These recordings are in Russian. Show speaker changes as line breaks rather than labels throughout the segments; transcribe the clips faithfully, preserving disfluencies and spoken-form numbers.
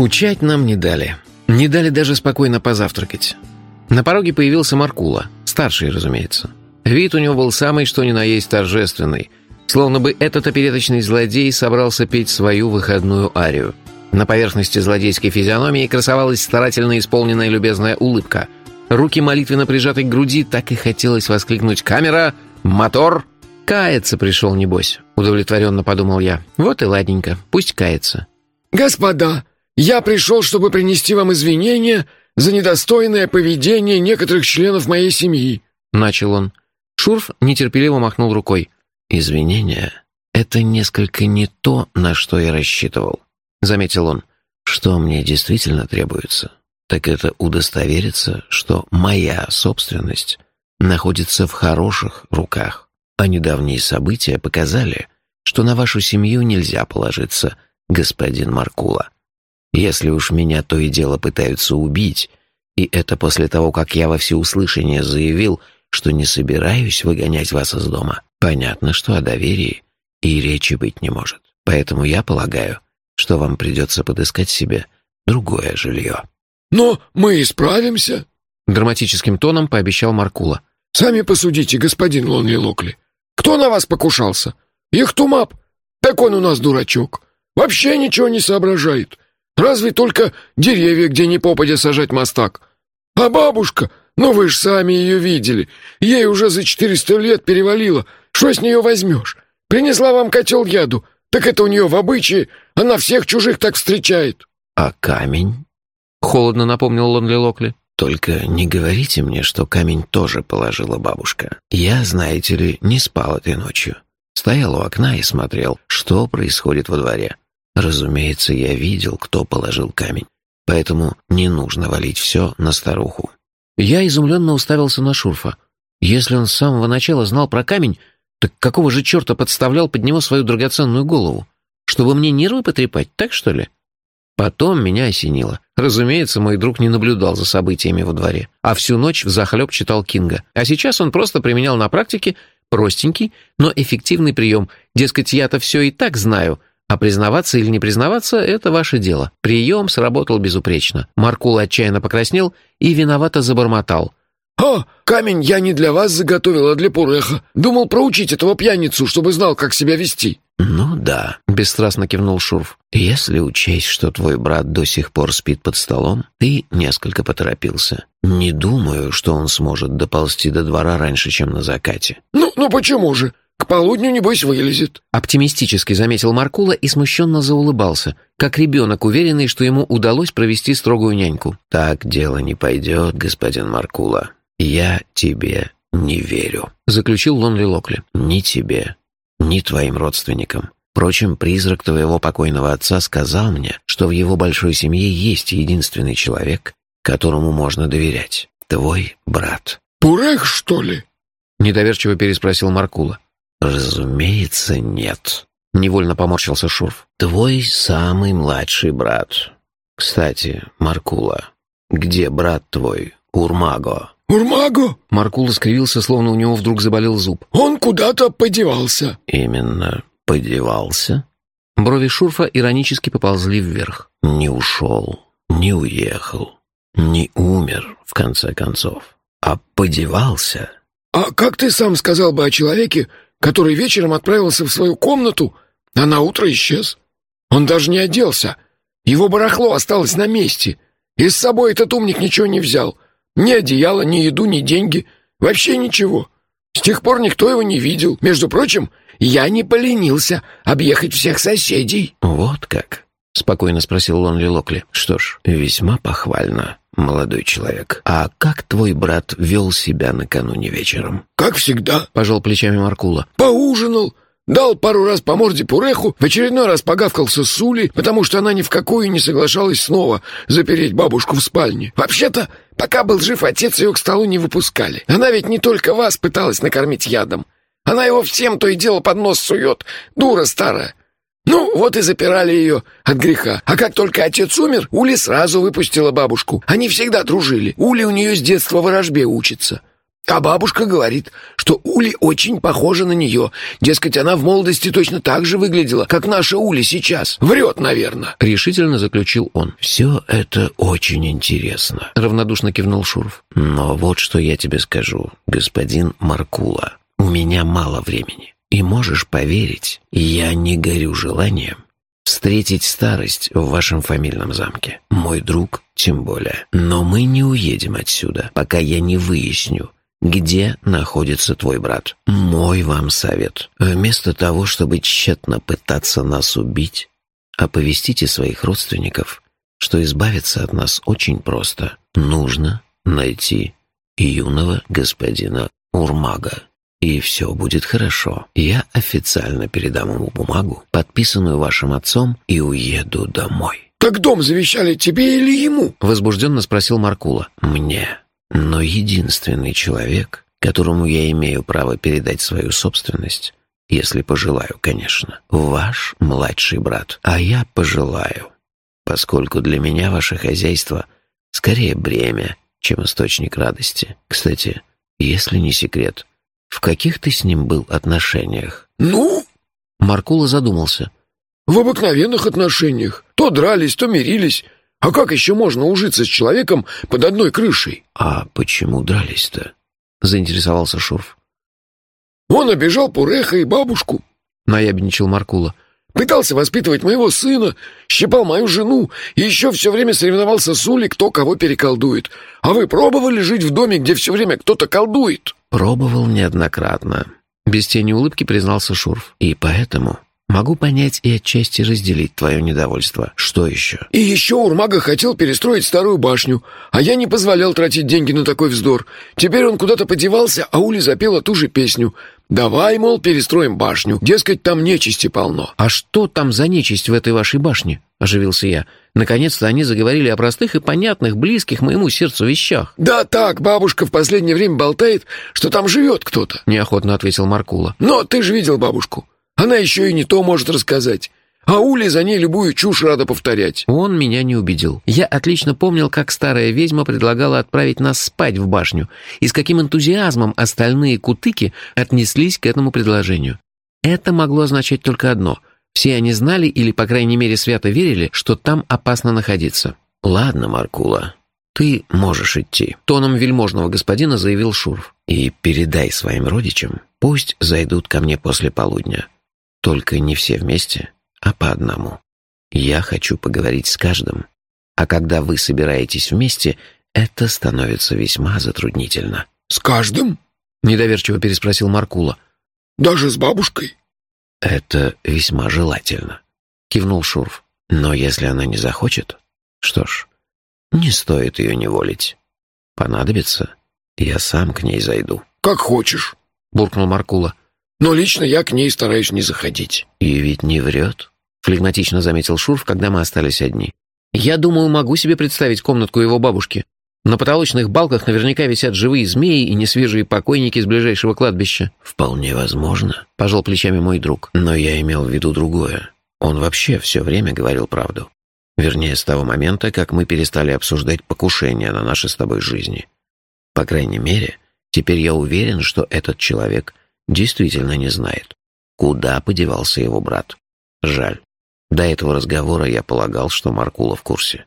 Скучать нам не дали. Не дали даже спокойно позавтракать. На пороге появился Маркула, старший, разумеется. Вид у него был самый что ни на есть торжественный, словно бы этот опереточный злодей собрался петь свою выходную арию. На поверхности злодейской физиономии красовалась старательно исполненная любезная улыбка. Руки молитвенно прижаты к груди, так и хотелось воскликнуть: «Камера! Мотор!» «Каяться пришел, небось», — удовлетворенно подумал я. «Вот и ладненько, пусть кается».
«Господа, я пришел, чтобы принести вам извинения за недостойное поведение некоторых членов моей семьи», — начал он.
Шурф нетерпеливо махнул рукой. «Извинения — это несколько не то, на что я рассчитывал», — заметил он. «Что мне действительно требуется, так это удостовериться, что моя собственность находится в хороших руках. А недавние события показали, что на вашу семью нельзя положиться, господин Маркула. Если уж меня то и дело пытаются убить, и это после того, как я во всеуслышание заявил, что не собираюсь выгонять вас из дома, понятно, что о доверии и речи быть не может. Поэтому я полагаю, что вам придется подыскать себе другое жилье».
«Но мы исправимся»,
— драматическим тоном пообещал Маркула.
«Сами посудите, господин Лонли Локли. Кто на вас покушался? Ихтумап? Так он у нас дурачок. Вообще ничего не соображает. Разве только деревья, где ни попадя, сажать мастак. А бабушка, ну вы ж сами ее видели. Ей уже за четыреста лет перевалило. Что с нее возьмешь? Принесла вам котел яду. Так это у нее в обычае. Она всех чужих так встречает».
«А камень?» — холодно напомнил Лонли Локли. «Только не говорите мне, что камень тоже положила бабушка. Я, знаете ли, не спал этой ночью. Стоял у окна и смотрел, что происходит во дворе. Разумеется, я видел, кто положил камень. Поэтому не нужно валить все на старуху». Я изумленно уставился на Шурфа. Если он с самого начала знал про камень, так какого же черта подставлял под него свою драгоценную голову? Чтобы мне нервы потрепать, так что ли? Потом меня осенило. Разумеется, мой друг не наблюдал за событиями во дворе, а всю ночь взахлеб читал Кинга. А сейчас он просто применял на практике простенький, но эффективный прием. Дескать, я-то все и так знаю, а признаваться или не признаваться — это ваше дело. Прием сработал безупречно. Маркула отчаянно покраснел и виновато забормотал:
«А, камень я не для вас заготовил, а для Пуреха. Думал проучить этого пьяницу, чтобы знал, как себя вести».
«Ну да», — бесстрастно кивнул Шурф. «Если учесть, что твой брат до сих пор спит под столом, ты несколько поторопился. Не думаю, что он сможет доползти до двора раньше, чем на закате».
«Ну, ну почему же? К полудню, небось, вылезет», —
оптимистически заметил Маркула и смущенно заулыбался, как ребенок, уверенный, что ему удалось провести строгую няньку. «Так дело не пойдет, господин Маркула. Я тебе не верю», — заключил Лонли Локли. «Ни тебе, ни твоим родственникам. Впрочем, призрак твоего покойного отца сказал мне, что в его большой семье есть единственный человек, которому можно доверять. Твой брат».
«Пурех, что ли?»
— недоверчиво переспросил Маркула. «Разумеется, нет», — невольно поморщился Шурф. «Твой самый младший брат. Кстати, Маркула, где брат твой, Урмаго?»
«Урмаго?»
Маркула скривился, словно у него вдруг заболел зуб.
«Он куда-то подевался».
«Именно, подевался?» Брови Шурфа иронически поползли вверх. «Не ушел, не уехал, не умер, в конце концов, а подевался».
«А как ты сам сказал бы о человеке, который вечером отправился в свою комнату, а на утро исчез? Он даже не оделся. Его барахло осталось на месте, и с собой этот умник ничего не взял. Ни одеяло, ни еду, ни деньги. Вообще ничего. С тех пор никто его не видел. Между прочим, я не поленился объехать всех соседей».
«Вот как?» — спокойно спросил Лонли Локли. «Что ж, весьма похвально, молодой человек. А как твой брат вел себя накануне вечером?»
«Как всегда», —
пожал плечами Маркула.
«Поужинал, дал пару раз по морде Пуреху, в очередной раз погавкался с Улей, потому что она ни в какую не соглашалась снова запереть бабушку в спальне. Вообще-то, пока был жив отец, ее к столу не выпускали. Она ведь не только вас пыталась накормить ядом. Она его всем то и дело под нос сует, дура старая. Ну, вот и запирали ее от греха. А как только отец умер, Ули сразу выпустила бабушку. Они всегда дружили. Ули у нее с детства ворожбе учится. А бабушка говорит, что Ули очень похожа на нее. Дескать, она в молодости точно так же выглядела, как наша Ули сейчас. Врет, наверное.
Решительно заключил он. «Все это очень интересно», — равнодушно кивнул Шуров. «Но вот что я тебе скажу, господин Маркула. У меня мало времени. И можешь поверить, я не горю желанием встретить старость в вашем фамильном замке. Мой друг тем более. Но мы не уедем отсюда, пока я не выясню, где находится твой брат. Мой вам совет. Вместо того, чтобы тщетно пытаться нас убить, оповестите своих родственников, что избавиться от нас очень просто. Нужно найти юного господина Урмага. И все будет хорошо. Я официально передам ему бумагу, подписанную вашим отцом, и уеду домой».
«Так дом завещали тебе или ему?» —
возбужденно спросил Маркула. «Мне. Но единственный человек, которому я имею право передать свою собственность, если пожелаю, конечно, ваш младший брат. А я пожелаю, поскольку для меня ваше хозяйство скорее бремя, чем источник радости. Кстати, если не секрет, в каких ты с ним был отношениях?»
«Ну?»
Маркула задумался.
«В обыкновенных отношениях. То дрались, то мирились. А как еще можно ужиться с человеком под одной крышей?»
«А почему дрались-то?» — заинтересовался Шурф.
«Он обижал Пуреха и бабушку»,
— наябедничал Маркула.
«Пытался воспитывать моего сына, щипал мою жену и еще все время соревновался с Улей, кто кого переколдует. А вы пробовали жить в доме, где все время кто-то колдует?»
«Пробовал неоднократно», — без тени улыбки признался Шурф. «И поэтому могу понять и отчасти разделить твое недовольство. Что еще?»
«И еще Урмага хотел перестроить старую башню, а я не позволял тратить деньги на такой вздор. Теперь он куда-то подевался, а Ули запела ту же песню. Давай, мол, перестроим башню. Дескать, там нечисти полно».
«А что там за нечисть в этой вашей башне?» — оживился я. Наконец-то они заговорили о простых и понятных, близких моему сердцу вещах.
«Да так, бабушка в последнее время болтает, что там живет кто-то», —
неохотно ответил Маркула.
«Но ты же видел бабушку. Она еще и не то может рассказать. А Ули за ней любую чушь рада повторять».
Он меня не убедил. Я отлично помнил, как старая ведьма предлагала отправить нас спать в башню, и с каким энтузиазмом остальные кутыки отнеслись к этому предложению. Это могло означать только одно. Все они знали или, по крайней мере, свято верили, что там опасно находиться. «Ладно, Маркула, ты можешь идти», — тоном вельможного господина заявил Шурф. «И передай своим родичам, пусть зайдут ко мне после полудня. Только не все вместе, а по одному. Я хочу поговорить с каждым, а когда вы собираетесь вместе, это становится весьма затруднительно».
«С каждым?»
— недоверчиво переспросил Маркула.
«Даже с бабушкой?»
«Это весьма желательно», — кивнул Шурф. «Но если она не захочет, что ж, не стоит ее неволить. Понадобится, я сам к ней зайду».
«Как хочешь»,
— буркнул Маркула.
«Но лично я к ней стараюсь не заходить».
«И ведь не врет», — флегматично заметил Шурф, когда мы остались одни. «Я думаю, могу себе представить комнатку его бабушки. На потолочных балках наверняка висят живые змеи и несвежие покойники из ближайшего кладбища».
«Вполне возможно»,
— пожал плечами мой друг.
«но я имел в виду другое. Он вообще все время говорил правду. Вернее, с того момента, как мы перестали обсуждать покушение на наши с тобой жизни. По крайней мере, теперь я уверен, что этот человек действительно не знает, куда подевался его брат. Жаль. До этого разговора я полагал, что Маркула в курсе.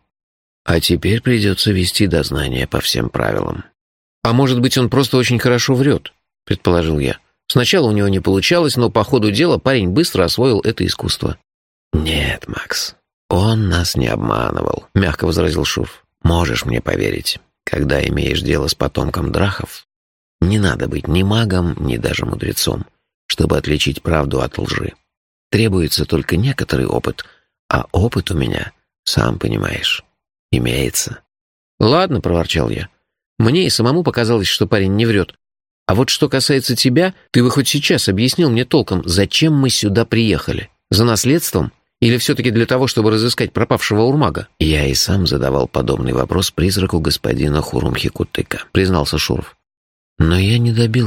А теперь придется вести дознание по всем правилам».
«А может быть, он просто очень хорошо врет», — предположил я. «Сначала у него не получалось, но по ходу дела парень быстро освоил это искусство».
«Нет, Макс, он нас не обманывал», — мягко возразил Шурф. «Можешь мне поверить, когда имеешь дело с потомком драхов, не надо быть ни магом, ни даже мудрецом, чтобы отличить правду от лжи. Требуется только некоторый опыт, а опыт у меня, сам понимаешь, имеется».
«Ладно», — проворчал я. «Мне и самому показалось, что парень не врет. А вот что касается тебя, ты бы хоть сейчас объяснил мне толком, зачем мы сюда приехали? За наследством? Или все-таки для того, чтобы разыскать пропавшего Урмага?»
«Я и сам задавал подобный вопрос призраку господина Хурумхи-Кутыка», — признался Шурф. «Но я не добился